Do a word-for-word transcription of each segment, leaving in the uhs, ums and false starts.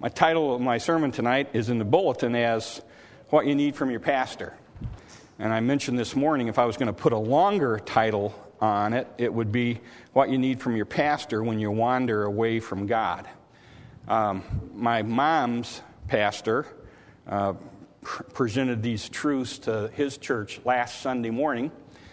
My title of my sermon tonight is in the bulletin as What You Need from Your Pastor. And I mentioned this morning if I was going to put a longer title on it, it would be What You Need from Your Pastor When You Wander Away from God. Um, my mom's pastor uh, pr- presented these truths to his church last Sunday morning.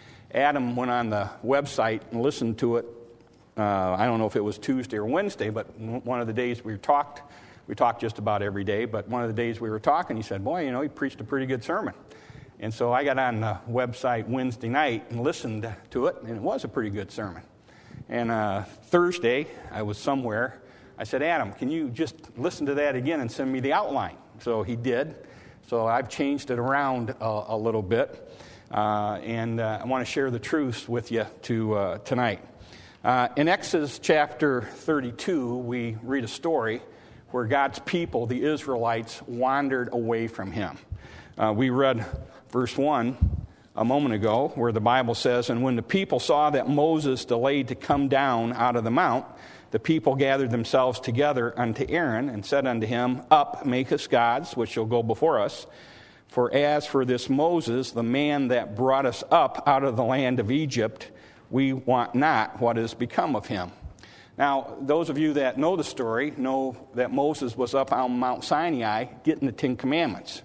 Adam went on the website and listened to it. Uh, I don't know if it was Tuesday or Wednesday, but one of the days we talked, we talked just about every day, but one of the days we were talking, he said, boy, you know, he preached a pretty good sermon. And so I got on the website Wednesday night and listened to it, and it was a pretty good sermon. And uh, Thursday, I was somewhere. I said, Adam, can you just listen to that again and send me the outline? So he did. So I've changed it around a, a little bit. Uh, and uh, I want to share the truths with you to, uh, tonight. Uh, in Exodus chapter thirty-two, we read a story where God's people, the Israelites, wandered away from him. Uh, we read verse one a moment ago where the Bible says, and when the people saw that Moses delayed to come down out of the mount, the people gathered themselves together unto Aaron and said unto him, Up, make us gods, which shall go before us. For as for this Moses, the man that brought us up out of the land of Egypt, we want not what is become of him. Now, those of you that know the story know that Moses was up on Mount Sinai getting the Ten Commandments.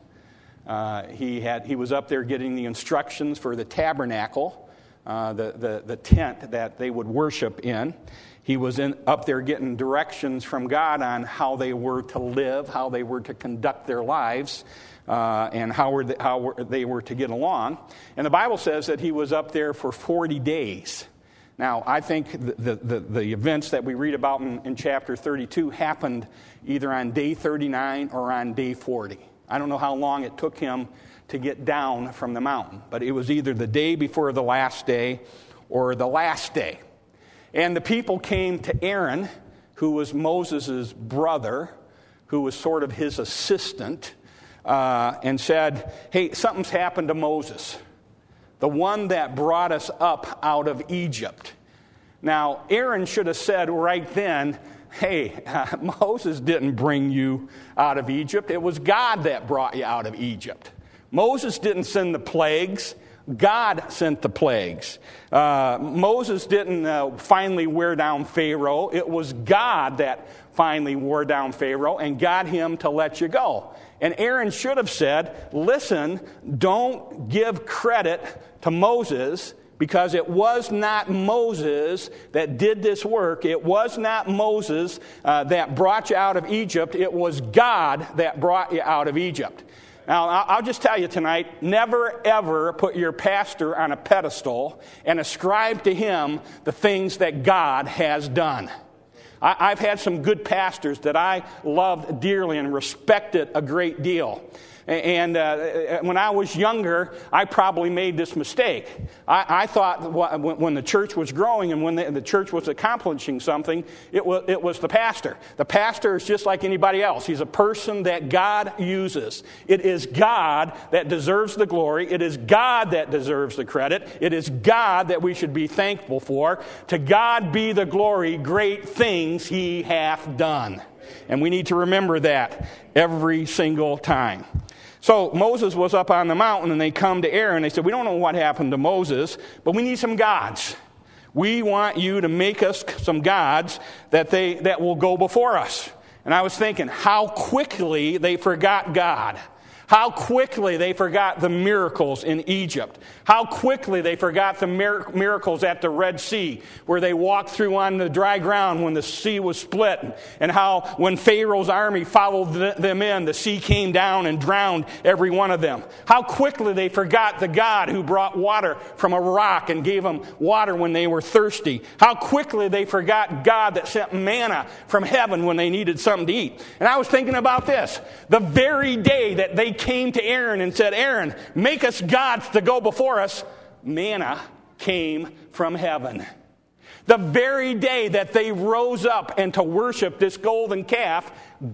Uh, he had he was up there getting the instructions for the tabernacle, uh, the, the, the tent that they would worship in. He was in, up there getting directions from God on how they were to live, how they were to conduct their lives, uh, and how, were they, how were they were to get along. And the Bible says that he was up there for forty days. Now, I think the, the, the events that we read about in, in chapter thirty-two happened either on day thirty-nine or on day forty. I don't know how long it took him to get down from the mountain, but it was either the day before the last day or the last day. And the people came to Aaron, who was Moses' brother, who was sort of his assistant, uh, and said, hey, something's happened to Moses, the one that brought us up out of Egypt. Now, Aaron should have said right then, hey, uh, Moses didn't bring you out of Egypt. It was God that brought you out of Egypt. Moses didn't send the plagues. God sent the plagues. Uh, Moses didn't uh, finally wear down Pharaoh. It was God that finally wore down Pharaoh and got him to let you go. And Aaron should have said, listen, don't give credit to Moses, because it was not Moses that did this work. It was not Moses uh, that brought you out of Egypt. It was God that brought you out of Egypt. Now, I'll just tell you tonight, never ever put your pastor on a pedestal and ascribe to him the things that God has done. I've had some good pastors that I loved dearly and respected a great deal. And uh, when I was younger, I probably made this mistake. I, I thought when the church was growing and when the, the church was accomplishing something, it was, it was the pastor. The pastor is just like anybody else. He's a person that God uses. It is God that deserves the glory. It is God that deserves the credit. It is God that we should be thankful for. To God be the glory, great things he hath done. And we need to remember that every single time. So Moses was up on the mountain, and they come to Aaron. They said, we don't know what happened to Moses, but we need some gods. We want you to make us some gods that they that will go before us. And I was thinking, how quickly they forgot God. How quickly they forgot the miracles in Egypt. How quickly they forgot the mir- miracles at the Red Sea, where they walked through on the dry ground when the sea was split. And how when Pharaoh's army followed th- them in, the sea came down and drowned every one of them. How quickly they forgot the God who brought water from a rock and gave them water when they were thirsty. How quickly they forgot God that sent manna from heaven when they needed something to eat. And I was thinking about this. The very day that they came to Aaron and said, Aaron, make us gods to go before us, manna came from heaven. The very day that they rose up and to worship this golden calf,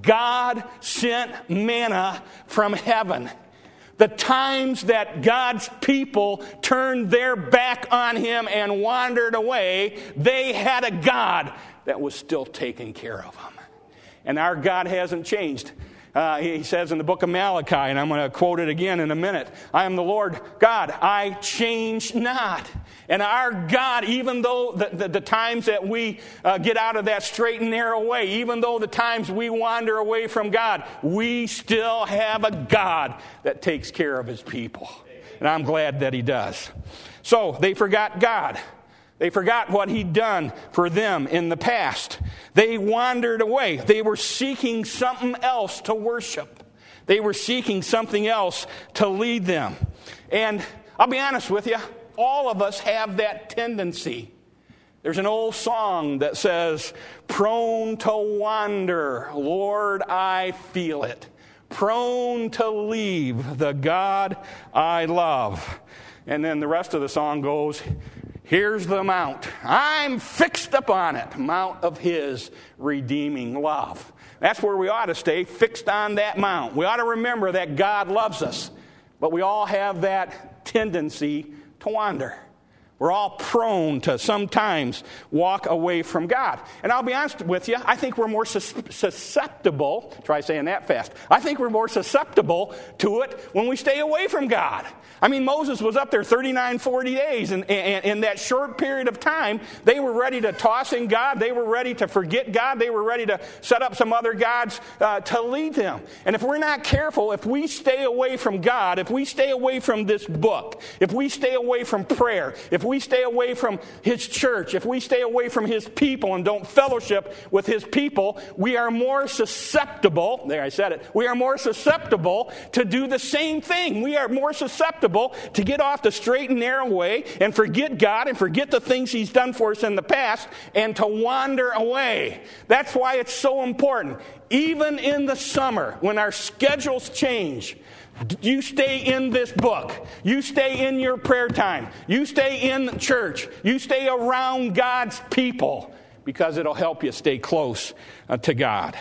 God sent manna from heaven. The times that God's people turned their back on him and wandered away, they had a God that was still taking care of them. And our God hasn't changed. Uh, he says in the book of Malachi, and I'm going to quote it again in a minute, I am the Lord God, I change not. And our God, even though the, the, the times that we uh, get out of that straight and narrow way, even though the times we wander away from God, we still have a God that takes care of his people. And I'm glad that he does. So they forgot God. They forgot what he'd done for them in the past. They wandered away. They were seeking something else to worship. They were seeking something else to lead them. And I'll be honest with you, all of us have that tendency. There's an old song that says, prone to wander, Lord, I feel it. Prone to leave the God I love. And then the rest of the song goes, here's the mount. I'm fixed upon it. Mount of his redeeming love. That's where we ought to stay, fixed on that mount. We ought to remember that God loves us. But we all have that tendency to wander. We're all prone to sometimes walk away from God. And I'll be honest with you, I think we're more sus- susceptible, try saying that fast, I think we're more susceptible to it when we stay away from God. I mean, Moses was up there thirty-nine, forty days, and in that short period of time, they were ready to toss in God, they were ready to forget God, they were ready to set up some other gods uh, to lead them. And if we're not careful, if we stay away from God, if we stay away from this book, if we stay away from prayer, if we stay away from his church, if we stay away from his people and don't fellowship with his people, we are more susceptible, there I said it, we are more susceptible to do the same thing. We are more susceptible to get off the straight and narrow way and forget God and forget the things he's done for us in the past and to wander away. That's why it's so important. Even in the summer, when our schedules change, you stay in this book. You stay in your prayer time. You stay in church. You stay around God's people because it'll help you stay close uh, to God.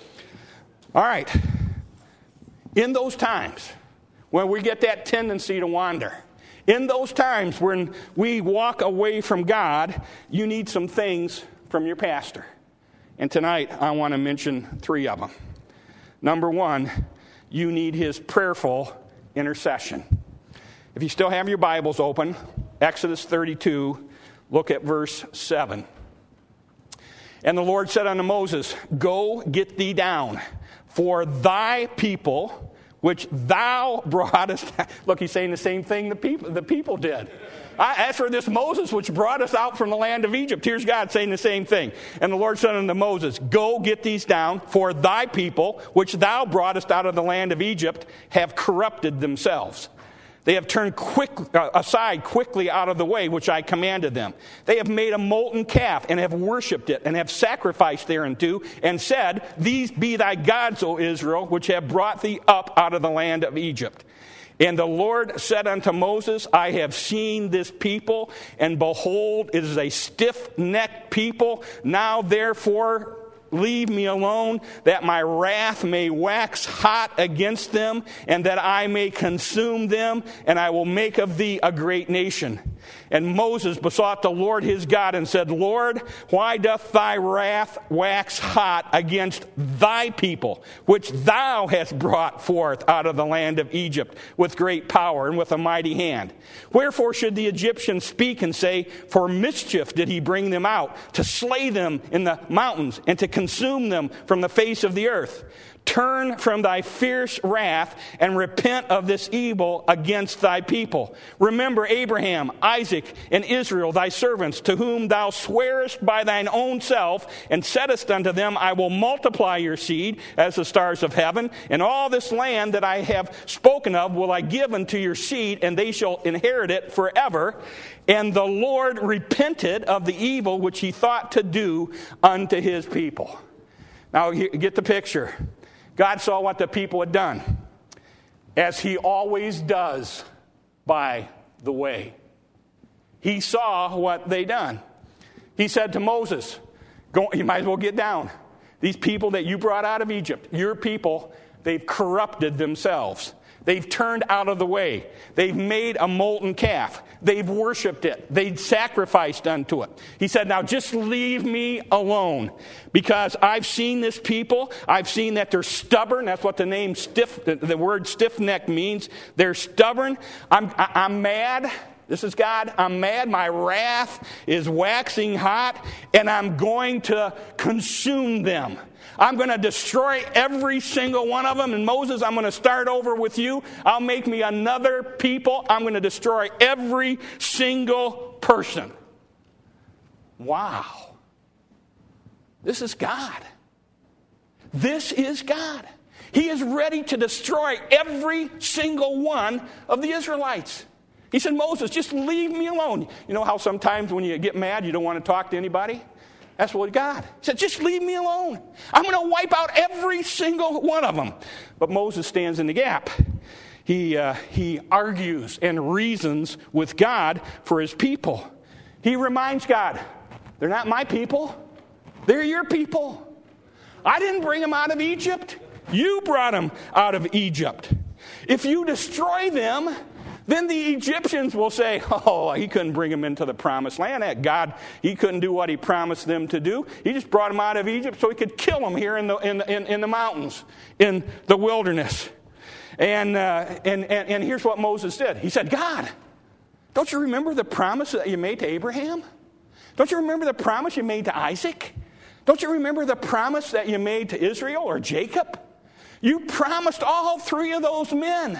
All right. In those times when we get that tendency to wander, in those times when we walk away from God, you need some things from your pastor. And tonight I want to mention three of them. Number one, you need his prayerful intercession. If you still have your Bibles open, Exodus thirty-two, look at verse seven. And the Lord said unto Moses, go get thee down, for thy people, which thou broughtest. Look, he's saying the same thing the people, the people did. I, as for this Moses, which brought us out from the land of Egypt. Here's God saying the same thing. And the Lord said unto Moses, go get these down, for thy people, which thou broughtest out of the land of Egypt, have corrupted themselves. They have turned quick, uh, aside quickly out of the way which I commanded them. They have made a molten calf and have worshipped it and have sacrificed thereunto and said, these be thy gods, O Israel, which have brought thee up out of the land of Egypt. And the Lord said unto Moses, I have seen this people, and behold, it is a stiff-necked people. Now therefore leave me alone, that my wrath may wax hot against them, and that I may consume them, and I will make of thee a great nation. And Moses besought the Lord his God and said, Lord, why doth thy wrath wax hot against thy people, which thou hast brought forth out of the land of Egypt with great power and with a mighty hand? Wherefore should the Egyptians speak and say, for mischief did he bring them out, to slay them in the mountains and to consume them from the face of the earth? Turn from thy fierce wrath and repent of this evil against thy people. Remember Abraham, Isaac, and Israel, thy servants, to whom thou swearest by thine own self, and saidest unto them, I will multiply your seed as the stars of heaven, and all this land that I have spoken of will I give unto your seed, and they shall inherit it forever. And the Lord repented of the evil which he thought to do unto his people. Now get the picture. God saw what the people had done, as he always does by the way. He saw what they done. He said to Moses, Go, you might as well get down. These people that you brought out of Egypt, your people, they've corrupted themselves. They've turned out of the way. They've made a molten calf. They've worshiped it. They've sacrificed unto it. He said, now just leave me alone, because I've seen this people. I've seen that they're stubborn. That's what the name stiff, the word stiff-necked means. They're stubborn. I'm, I'm mad. This is God. I'm mad. My wrath is waxing hot, and I'm going to consume them. I'm going to destroy every single one of them. And Moses, I'm going to start over with you. I'll make me another people. I'm going to destroy every single person. Wow. This is God. This is God. He is ready to destroy every single one of the Israelites. He said, Moses, just leave me alone. You know how sometimes when you get mad, you don't want to talk to anybody? That's what God said, just leave me alone. I'm going to wipe out every single one of them. But Moses stands in the gap. He, uh, he argues and reasons with God for his people. He reminds God, they're not my people. They're your people. I didn't bring them out of Egypt. You brought them out of Egypt. If you destroy them, then the Egyptians will say, oh, he couldn't bring them into the promised land. That God, he couldn't do what he promised them to do. He just brought them out of Egypt so he could kill them here in the in in, in the mountains, in the wilderness. And, uh, and and and here's what Moses did. He said, God, don't you remember the promise that you made to Abraham? Don't you remember the promise you made to Isaac? Don't you remember the promise that you made to Israel or Jacob? You promised all three of those men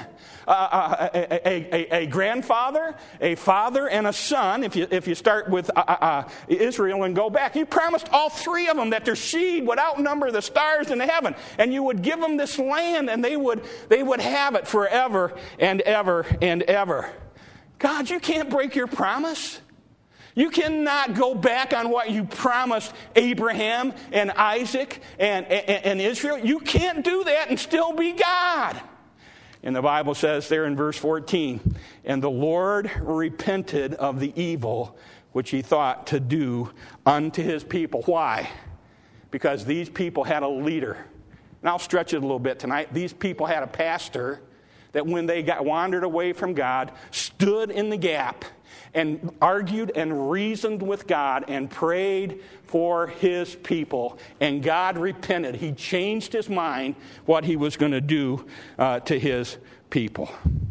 uh, a, a, a, a grandfather, a father, and a son. If you if you start with uh, uh, Israel and go back, you promised all three of them that their seed would outnumber the stars in the heaven, and you would give them this land, and they would they would have it forever and ever and ever. God, you can't break your promise. You cannot go back on what you promised Abraham and Isaac and, and, and Israel. You can't do that and still be God. And the Bible says there in verse fourteen, and the Lord repented of the evil which he thought to do unto his people. Why? Because these people had a leader. And I'll stretch it a little bit tonight. These people had a pastor that when they got wandered away from God, stood in the gap and argued and reasoned with God and prayed for his people. And God repented. He changed his mind what he was going to do uh, to his people.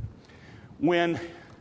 When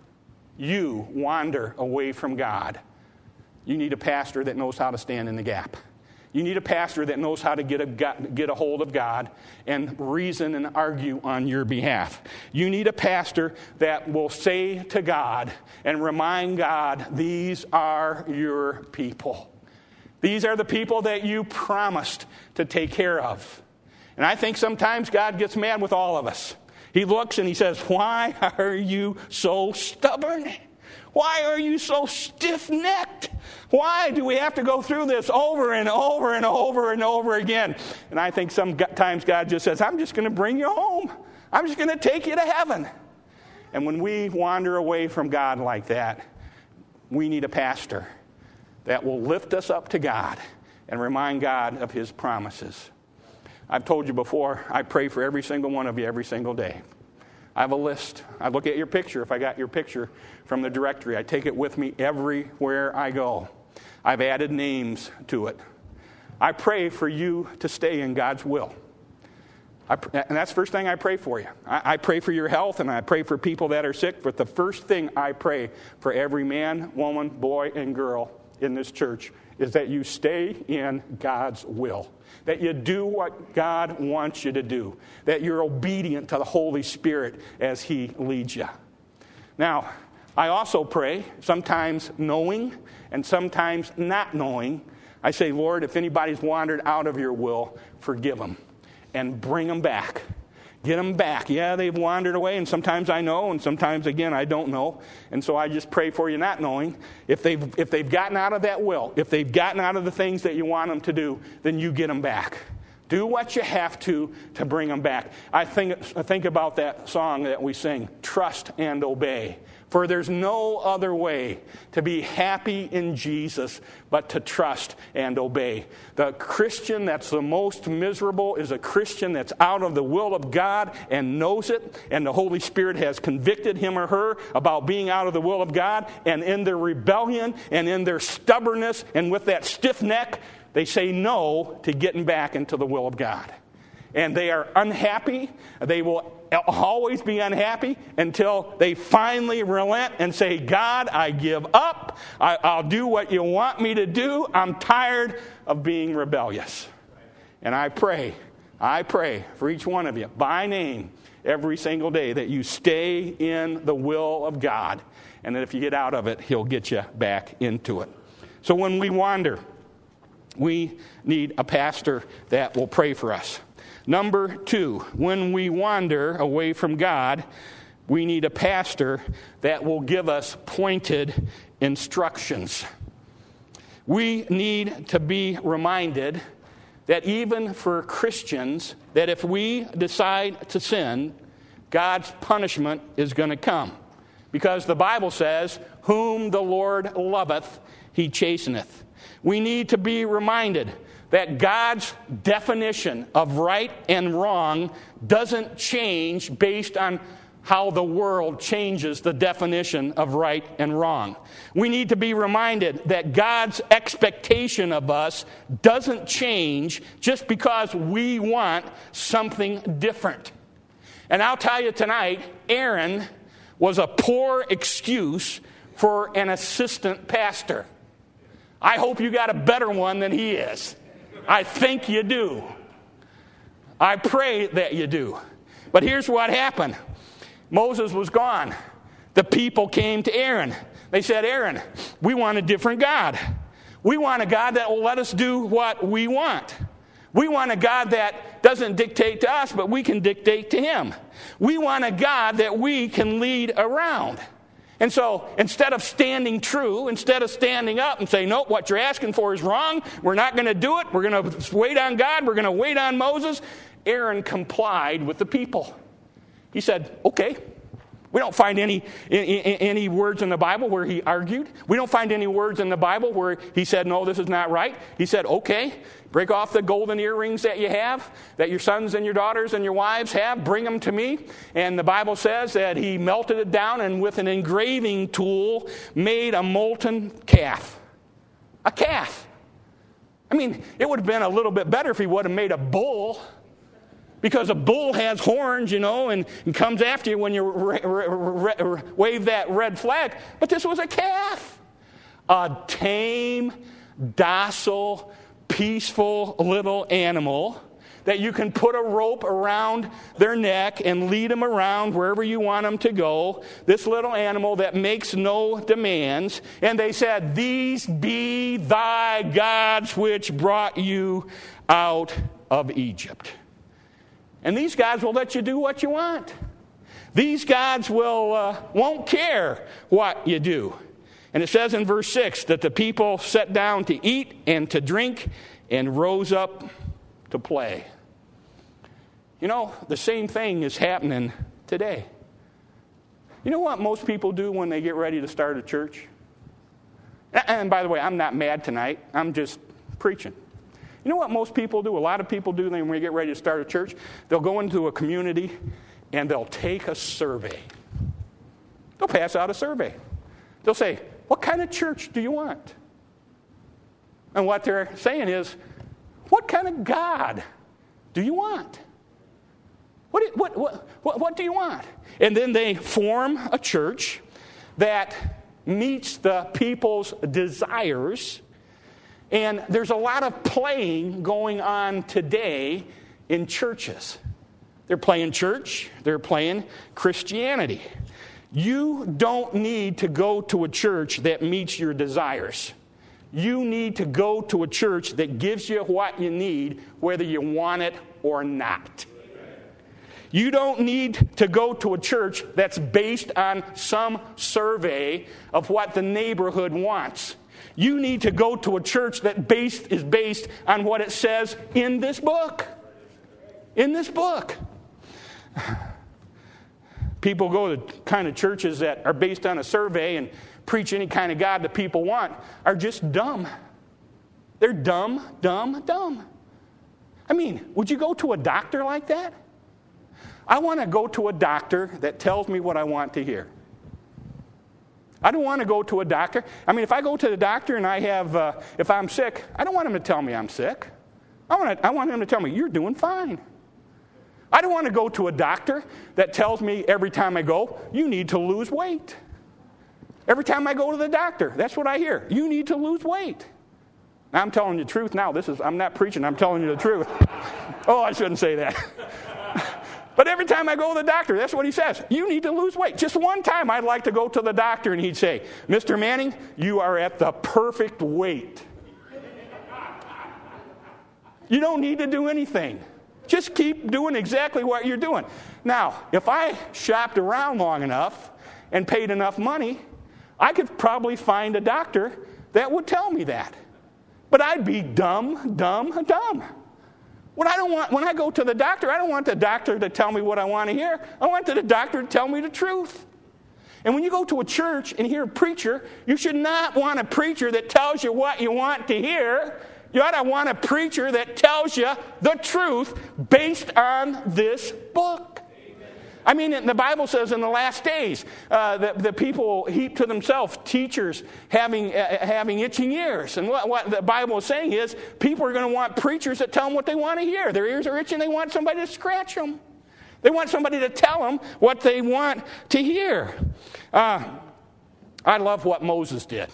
you wander away from God, you need a pastor that knows how to stand in the gap. You need a pastor that knows how to get a, get a hold of God and reason and argue on your behalf. You need a pastor that will say to God and remind God, these are your people. These are the people that you promised to take care of. And I think sometimes God gets mad with all of us. He looks and he says, why are you so stubborn? Why are you so stiff-necked? Why do we have to go through this over and over and over and over again? And I think sometimes God just says, I'm just going to bring you home. I'm just going to take you to heaven. And when we wander away from God like that, we need a pastor that will lift us up to God and remind God of his promises. I've told you before, I pray for every single one of you every single day. I have a list. I look at your picture. If I got your picture from the directory, I take it with me everywhere I go. I've added names to it. I pray for you to stay in God's will. I, and that's the first thing I pray for you. I, I pray for your health, and I pray for people that are sick. But the first thing I pray for every man, woman, boy, and girl in this church is that you stay in God's will. That you do what God wants you to do. That you're obedient to the Holy Spirit as he leads you. Now, I also pray, sometimes knowing and sometimes not knowing. I say, Lord, if anybody's wandered out of your will, forgive them and bring them back. Get them back. Yeah, they've wandered away, and sometimes I know, and sometimes, again, I don't know. And so I just pray for you not knowing. If they've, if they've gotten out of that will, if they've gotten out of the things that you want them to do, then you get them back Do what you have to to bring them back. I think, I think about that song that we sing, Trust and Obey. For there's no other way to be happy in Jesus but to trust and obey. The Christian that's the most miserable is a Christian that's out of the will of God and knows it, and the Holy Spirit has convicted him or her about being out of the will of God, and in their rebellion and in their stubbornness and with that stiff neck, they say no to getting back into the will of God. And they are unhappy. They will always be unhappy until they finally relent and say, God, I give up. I, I'll do what you want me to do. I'm tired of being rebellious. And I pray, I pray for each one of you by name every single day that you stay in the will of God. And that if you get out of it, He'll get you back into it. So when we wander, we need a pastor that will pray for us. Number two, when we wander away from God, we need a pastor that will give us pointed instructions. We need to be reminded that even for Christians, that if we decide to sin, God's punishment is going to come. Because the Bible says, whom the Lord loveth, He chasteneth. We need to be reminded that God's definition of right and wrong doesn't change based on how the world changes the definition of right and wrong. We need to be reminded that God's expectation of us doesn't change just because we want something different. And I'll tell you tonight, Aaron was a poor excuse for an assistant pastor. I hope you got a better one than he is. I think you do. I pray that you do. But here's what happened. Moses was gone. The people came to Aaron. They said, Aaron, we want a different God. We want a God that will let us do what we want. We want a God that doesn't dictate to us, but we can dictate to Him. We want a God that we can lead around. And so instead of standing true, instead of standing up and saying, nope, what you're asking for is wrong, we're not going to do it, we're going to wait on God, we're going to wait on Moses, Aaron complied with the people. He said, okay. We don't find any, any, any words in the Bible where he argued. We don't find any words in the Bible where he said, no, this is not right. He said, okay, break off the golden earrings that you have, that your sons and your daughters and your wives have, bring them to me. And the Bible says that he melted it down and with an engraving tool made a molten calf. A calf. I mean, it would have been a little bit better if he would have made a bull. Because a bull has horns, you know, and, and comes after you when you re- re- re- wave that red flag. But this was a calf. A tame, docile, peaceful little animal that you can put a rope around their neck and lead them around wherever you want them to go. This little animal that makes no demands. And they said, these be thy gods which brought you out of Egypt. And these gods will let you do what you want. These gods will uh, won't care what you do. And it says in verse six that the people sat down to eat and to drink and rose up to play. You know, the same thing is happening today. You know what most people do when they get ready to start a church? And by the way, I'm not mad tonight. I'm just preaching. You know what most people do? A lot of people do when we get ready to start a church. They'll go into a community and they'll take a survey. They'll pass out a survey. They'll say, what kind of church do you want? And what they're saying is, what kind of God do you want? What, what, what, what, what do you want? And then they form a church that meets the people's desires. And there's a lot of playing going on today in churches. They're playing church. They're playing Christianity. You don't need to go to a church that meets your desires. You need to go to a church that gives you what you need, whether you want it or not. You don't need to go to a church that's based on some survey of what the neighborhood wants. You need to go to a church that based, is based on what it says in this book. in this book. People go to kind of churches that are based on a survey and preach any kind of God that people want are just dumb. They're dumb, dumb, dumb. I mean, would you go to a doctor like that? I want to go to a doctor that tells me what I want to hear. I don't want to go to a doctor. I mean, if I go to the doctor and I have, uh, if I'm sick, I don't want him to tell me I'm sick. I want, to, I want him to tell me, you're doing fine. I don't want to go to a doctor that tells me every time I go, you need to lose weight. Every time I go to the doctor, that's what I hear. You need to lose weight. Now, I'm telling you the truth now. This is, I'm not preaching, I'm telling you the truth. Oh, I shouldn't say that. But every time I go to the doctor, that's what he says. You need to lose weight. Just one time I'd like to go to the doctor and he'd say, Mister Manning, you are at the perfect weight. You don't need to do anything. Just keep doing exactly what you're doing. Now, if I shopped around long enough and paid enough money, I could probably find a doctor that would tell me that. But I'd be dumb, dumb, dumb. When I, don't want, when I go to the doctor, I don't want the doctor to tell me what I want to hear. I want the doctor to tell me the truth. And when you go to a church and hear a preacher, you should not want a preacher that tells you what you want to hear. You ought to want a preacher that tells you the truth based on this book. I mean, the Bible says in the last days, uh, that the people heap to themselves teachers having uh, having itching ears. And what, what the Bible is saying is people are going to want preachers that tell them what they want to hear. Their ears are itching. They want somebody to scratch them. They want somebody to tell them what they want to hear. Uh, I love what Moses did.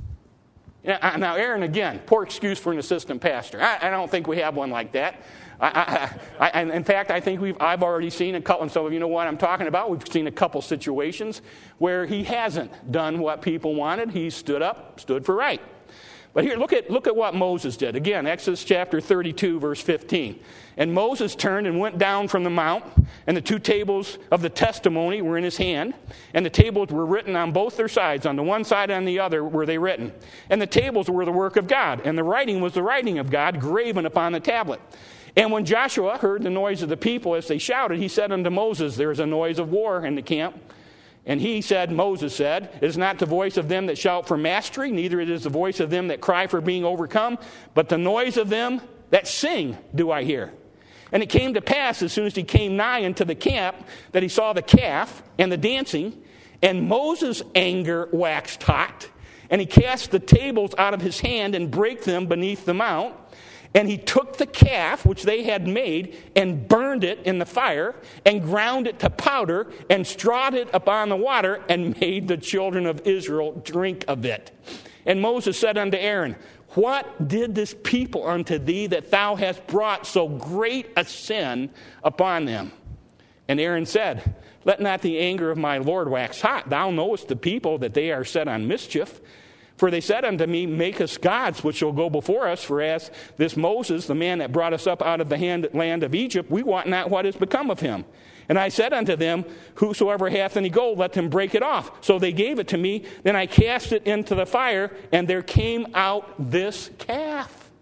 Now, Aaron, again, poor excuse for an assistant pastor. I, I don't think we have one like that. I, I, I, in fact, I think we've, I've already seen a couple, and so you know what I'm talking about. We've seen a couple situations where he hasn't done what people wanted. He stood up, stood for right. But here, look at, look at what Moses did. Again, Exodus chapter thirty-two, verse fifteen. And Moses turned and went down from the mount, and the two tables of the testimony were in his hand, and the tables were written on both their sides. On the one side and on the other were they written. And the tables were the work of God, and the writing was the writing of God graven upon the tablet. And when Joshua heard the noise of the people as they shouted, he said unto Moses, there is a noise of war in the camp. And he said, Moses said, it is not the voice of them that shout for mastery, neither it is the voice of them that cry for being overcome, but the noise of them that sing do I hear. And it came to pass, as soon as he came nigh unto the camp, that he saw the calf and the dancing, and Moses' anger waxed hot, and he cast the tables out of his hand and brake them beneath the mount. And he took the calf which they had made and burned it in the fire and ground it to powder and strawed it upon the water and made the children of Israel drink of it. And Moses said unto Aaron, what did this people unto thee that thou hast brought so great a sin upon them? And Aaron said, let not the anger of my Lord wax hot. Thou knowest the people that they are set on mischief. For they said unto me, make us gods which shall go before us. For as this Moses, the man that brought us up out of the hand, land of Egypt, we want not what is become of him. And I said unto them, whosoever hath any gold, let them break it off. So they gave it to me. Then I cast it into the fire, and there came out this calf.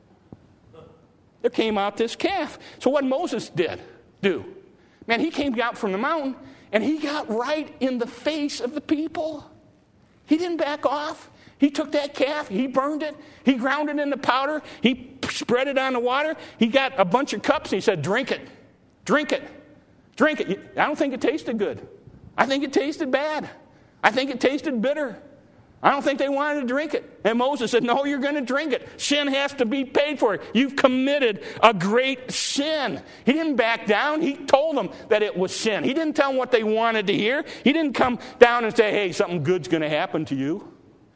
There came out this calf. So what Moses did do? Man, he came out from the mountain, and he got right in the face of the people. He didn't back off. He took that calf, he burned it, he ground it into powder, he spread it on the water, he got a bunch of cups, and he said, drink it, drink it, drink it. I don't think it tasted good. I think it tasted bad. I think it tasted bitter. I don't think they wanted to drink it. And Moses said, no, you're going to drink it. Sin has to be paid for. You've committed a great sin. He didn't back down. He told them that it was sin. He didn't tell them what they wanted to hear. He didn't come down and say, hey, something good's going to happen to you.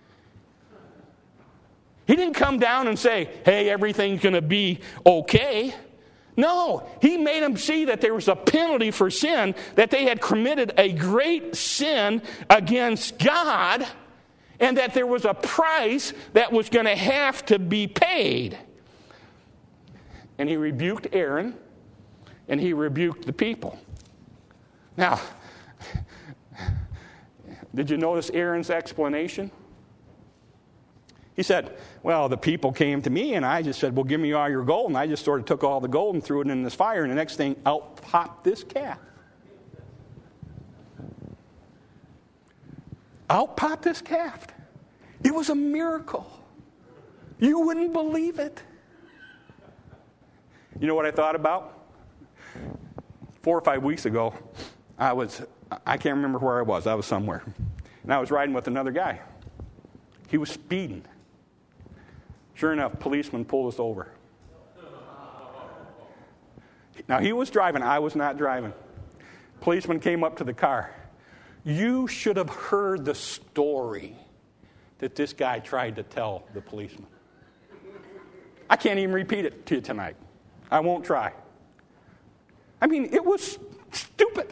He didn't come down and say, hey, everything's going to be okay. No, he made them see that there was a penalty for sin, that they had committed a great sin against God, and that there was a price that was going to have to be paid. And he rebuked Aaron, and he rebuked the people. Now, did you notice Aaron's explanation? He said, well, the people came to me, and I just said, well, give me all your gold. And I just sort of took all the gold and threw it in this fire, and the next thing, out popped this calf. Out popped this calf. It was a miracle. You wouldn't believe it. You know what I thought about? Four or five weeks ago, I was, I can't remember where I was. I was somewhere. And I was riding with another guy. He was speeding. Sure enough, policeman pulled us over. Now, he was driving. I was not driving. Policeman came up to the car. You should have heard the story that this guy tried to tell the policeman. I can't even repeat it to you tonight. I won't try. I mean, it was stupid.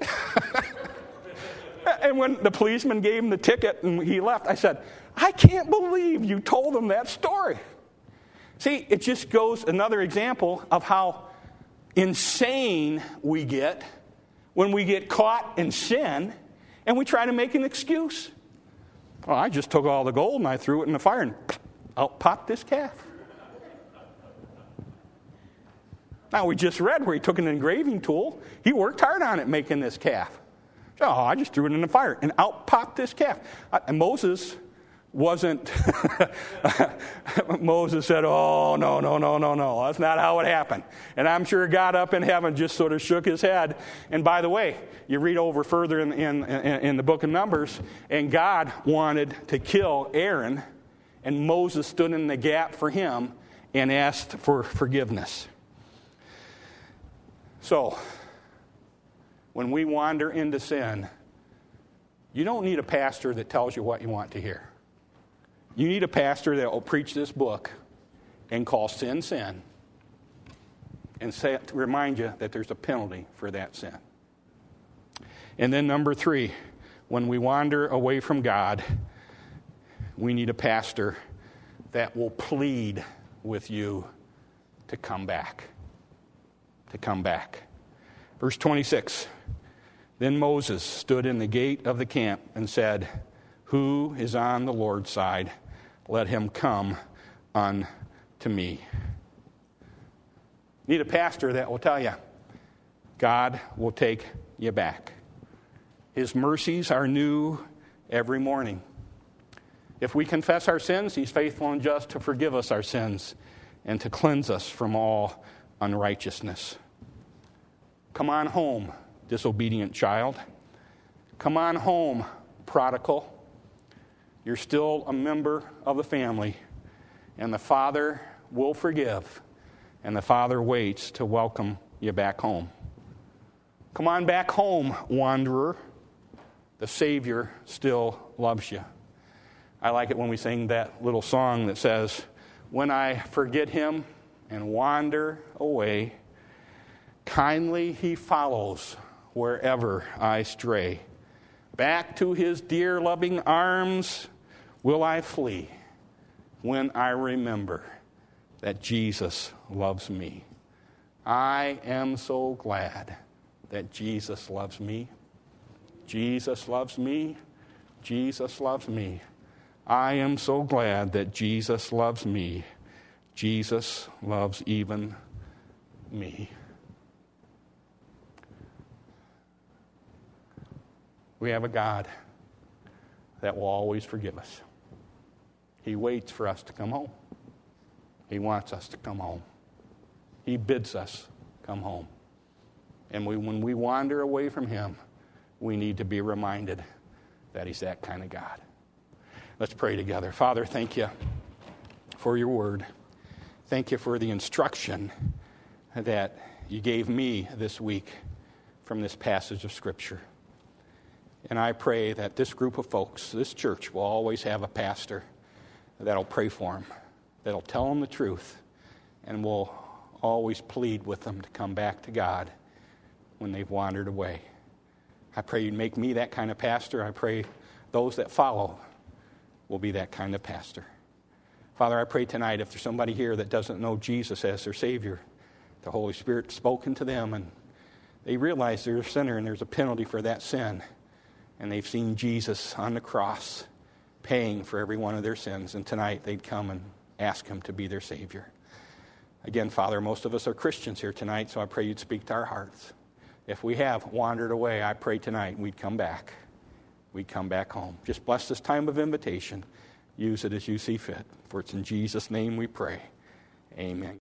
And when the policeman gave him the ticket and he left, I said, I can't believe you told him that story. See, it just goes another example of how insane we get when we get caught in sin and we try to make an excuse. Well, I just took all the gold and I threw it in the fire and out popped this calf. Now, we just read where he took an engraving tool. He worked hard on it, making this calf. Oh, I just threw it in the fire, and out popped this calf. And Moses wasn't, Moses said, oh, no, no, no, no, no. That's not how it happened. And I'm sure God up in heaven just sort of shook his head. And by the way, you read over further in, in, in the book of Numbers, and God wanted to kill Aaron, and Moses stood in the gap for him and asked for forgiveness. So, when we wander into sin, you don't need a pastor that tells you what you want to hear. You need a pastor that will preach this book and call sin, sin, and say, to remind you that there's a penalty for that sin. And then number three, when we wander away from God, we need a pastor that will plead with you to come back. To come back. Verse twenty-six, then Moses stood in the gate of the camp and said, who is on the Lord's side? Let him come unto me. Need a pastor that will tell you, God will take you back. His mercies are new every morning. If we confess our sins, he's faithful and just to forgive us our sins and to cleanse us from all unrighteousness. Come on home, disobedient child. Come on home, prodigal. You're still a member of the family, and the Father will forgive, and the Father waits to welcome you back home. Come on back home, wanderer. The Savior still loves you. I like it when we sing that little song that says, when I forget him and wander away, kindly he follows wherever I stray. Back to his dear loving arms will I flee when I remember that Jesus loves me. I am so glad that Jesus loves me. Jesus loves me. Jesus loves me. I am so glad that Jesus loves me. Jesus loves even me. We have a God that will always forgive us. He waits for us to come home. He wants us to come home. He bids us come home. And we, when we wander away from him, we need to be reminded that he's that kind of God. Let's pray together. Father, thank you for your word. Thank you for the instruction that you gave me this week from this passage of Scripture. And I pray that this group of folks, this church, will always have a pastor that'll pray for them, that'll tell them the truth, and will always plead with them to come back to God when they've wandered away. I pray you'd make me that kind of pastor. I pray those that follow will be that kind of pastor. Father, I pray tonight if there's somebody here that doesn't know Jesus as their Savior, the Holy Spirit spoken to them and they realize they're a sinner and there's a penalty for that sin. And they've seen Jesus on the cross paying for every one of their sins. And tonight they'd come and ask him to be their Savior. Again, Father, most of us are Christians here tonight, so I pray you'd speak to our hearts. If we have wandered away, I pray tonight we'd come back. We'd come back home. Just bless this time of invitation. Use it as you see fit. For it's in Jesus' name we pray. Amen.